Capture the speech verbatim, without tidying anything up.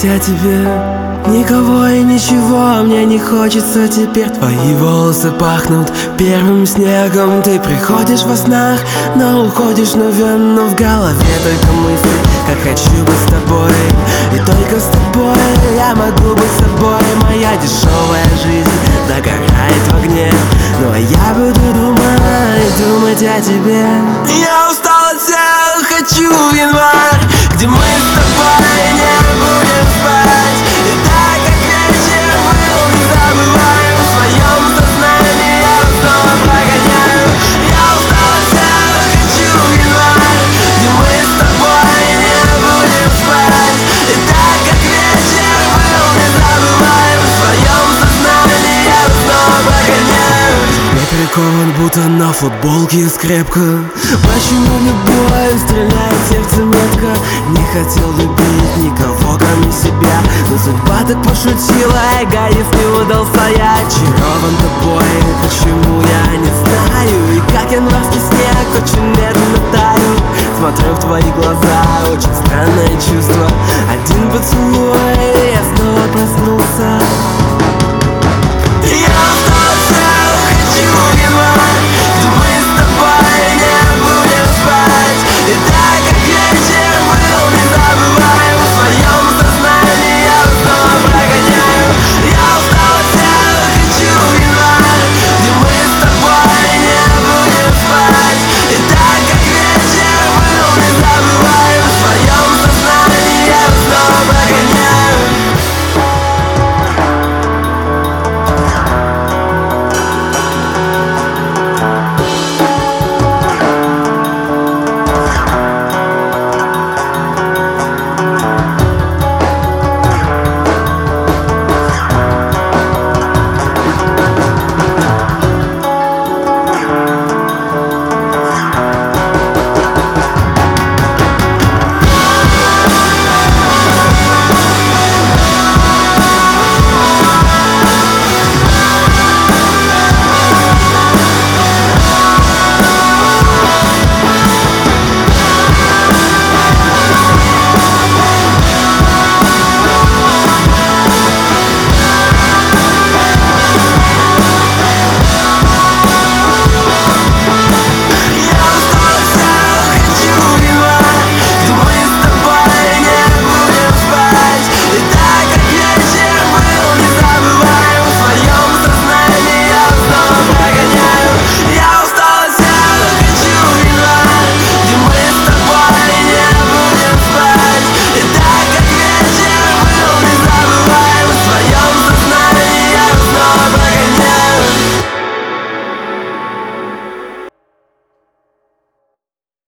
думать о тебе. Никого и ничего мне не хочется теперь. Твои волосы пахнут первым снегом. Ты приходишь во снах, но уходишь мгновенно. В голове только мысли, как хочу быть с тобой. И только с тобой я могу быть собой. Моя дешевая жизнь догорает в огне, но я буду думать, думать о тебе. Я устал от всех, хочу в январь, где мы с тобой не будем спать. И так как вечер был, не забываем. В своем сознании я снова прогоняю. Я устал от всех, хочу в январь, где мы с тобой не будем спать. И так как вечер был, не забываем. В своем сознании я снова прогоняю. Я прикован будто на футболке скрепко. Почему мне боль стреляет сердце метко? Не хотел любить никого, кроме себя, но судьба так пошутила, эгоист не удался. Я очарован тобой, почему я не знаю. И как январский снег очень медленно таю. Смотрю в твои глаза, очень странное чувство. Один поцелуй, я снова проснулся.